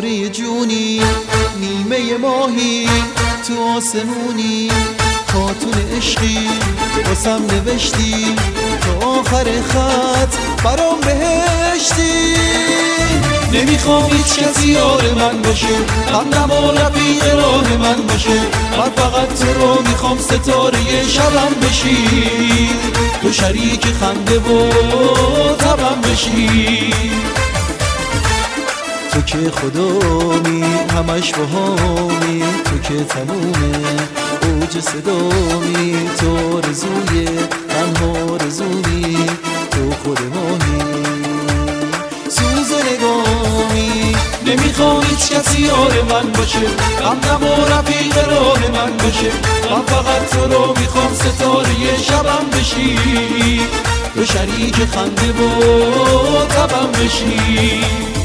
پاره جونی، نیمه ماهی تو آسمونی، خاتون عشقی واسم نوشتی، تو آخر خط برام بهشتی. نمیخوام هیچ کسی یار من باشه، همنما رفیق راه من باشه، من فقط تو رو میخوام ستاره شبم بشی، تو شریک خنده و تبم بشی. تو که خدامی همش بهامی، تو که تمومه اوج صدامی، تو آرزوی تنها آرزومی، تو خود ماهی سوز نگامی. نمیخوام هیچ کسی یار من باشه، همنما رفیق راه من باشه، من فقط تو رو میخوام ستاره شبم بشی، تو شریک خنده و تبم بشی.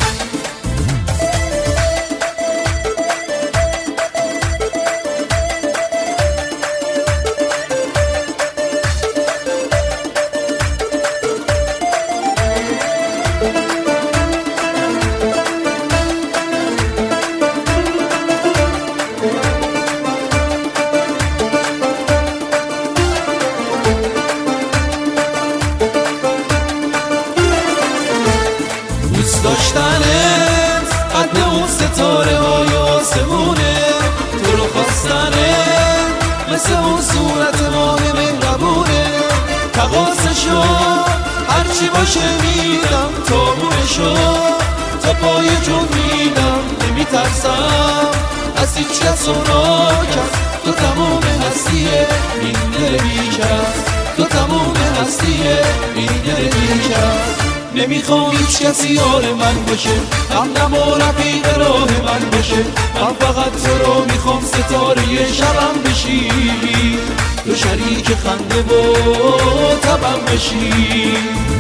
دوست داشتنت قد اون ستاره های آسمونه، تو رو خواستنت مثل اون صورت ماه مهربونه، تقاصشو هرچی باشه میدم، تابونشو تا پای جون میدم. نمیترسم از هیچ کس و ناکس، تو تمام هستیه این دل بیکس، تو تمام هستیه این دل بیکس. نمیخوام هیچ کسی یار من باشه، همنما رفیق راه من باشه، من فقط تو رو میخوام ستاره شبم بشی، تو شریک خنده و تبم بشی.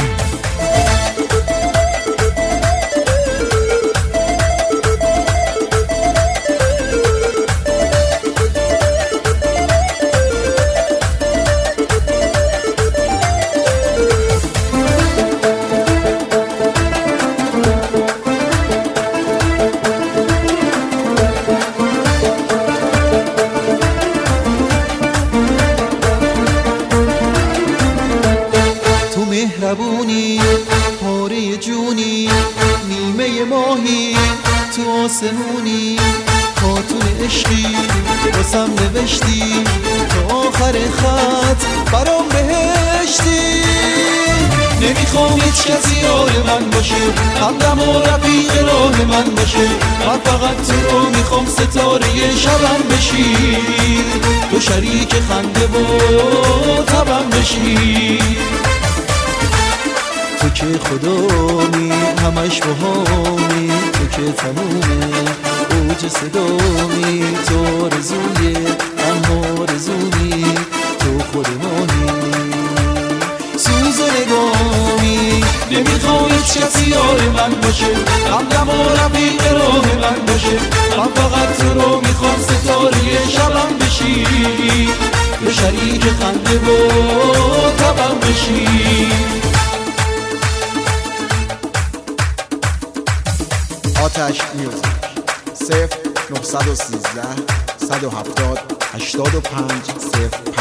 مهربونی پاره جونی، نیمه ماهی تو آسمونی، خاتون عشقی واسم نوشتی، تو آخر خط برام بهشتی. نمیخوام هیچ کسی یار من باشه، همنما رفیق راه من باشه، من فقط تو رو میخوام ستاره شبم بشی، تو شریک خنده و تبم بشی. تو که خدامی همش بهامی، تو که تمومه اوج صدامی، تو آرزوی تنها آرزومی، تو خود ماهی سوز نگامی. نمیخوام هیچ کسی یار من باشه، همنما رفیق راه من باشه، من فقط تو رو میخوام ستاره شبم بشی، تو شریک خنده و تبم بشی. آتش میوزیک 0913 170 85 0